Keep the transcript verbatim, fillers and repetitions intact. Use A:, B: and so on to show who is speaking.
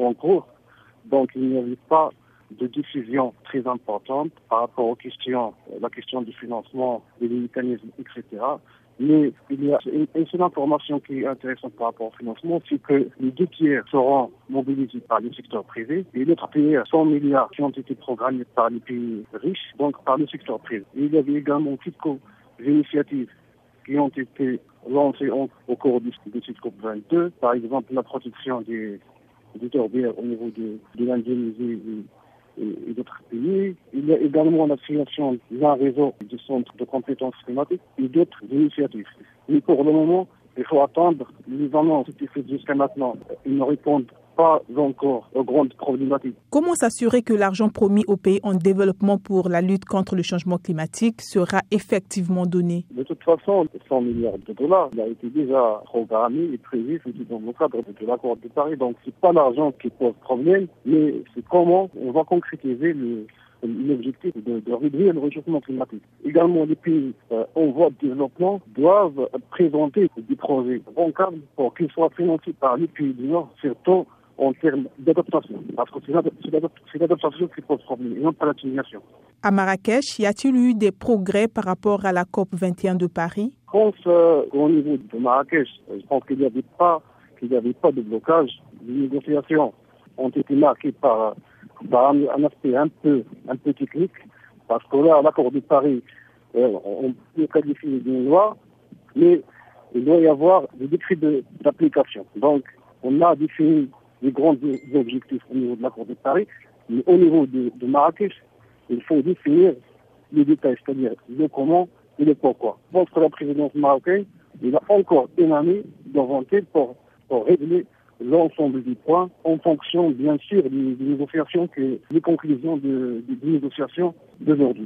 A: en cours. Donc il n'y avait pas de décision très importante par rapport aux questions, la question du financement, des mécanismes, et cetera. Mais il y a une, une seule information qui est intéressante par rapport au financement, c'est que les deux tiers seront mobilisés par le secteur privé et l'autre tiers, cent milliards qui ont été programmés par les pays riches, donc par le secteur privé. Et il y avait également quelques initiatives qui ont été lancées en, au cours de, de cette COP vingt-deux, par exemple la protection des, des tourbières au niveau de, de l'Indonésie et, et, et d'autres pays. Il y a également la création d'un réseau de centres de compétences climatiques et d'autres initiatives. Mais pour le moment, il faut attendre les annonces qui sont faites jusqu'à maintenant. Ils ne répondent pas encore aux grandes problématiques.
B: Comment s'assurer que l'argent promis aux pays en développement pour la lutte contre le changement climatique sera effectivement donné?
A: De toute façon, cent milliards de dollars, il a été déjà programmé et prévu dans le cadre de l'accord de Paris. Donc, c'est pas l'argent qui pose problème, mais c'est comment on va concrétiser le l'objectif de, de réduire le réchauffement climatique. Également, les pays euh, en voie de développement doivent présenter des projets bancables pour qu'ils soient financés par les pays du Nord, surtout en termes d'adaptation. Parce que c'est l'adaptation qui pose problème, et non pas l'atténuation.
B: À Marrakech, y a-t-il eu des progrès par rapport à la COP vingt et un de Paris?
A: Je pense euh, au niveau de Marrakech, je pense qu'il n'y avait pas, qu'il n'y avait pas de blocage. Les négociations ont été marquées par Bah, un aspect un peu, un peu technique, parce que là, l'accord de Paris, euh, on peut qualifier d'une loi, mais il doit y avoir des décrets de, d'application. Donc, on a défini les grands objectifs au niveau de l'accord de Paris, mais au niveau de, de Marrakech, il faut définir les détails, c'est-à-dire le comment et le pourquoi. Je pense que la présidence marocaine, il a encore une année devant elle pour, pour régler l'ensemble des points en fonction, bien sûr, des, des négociations, que, des conclusions de, des négociations d'aujourd'hui.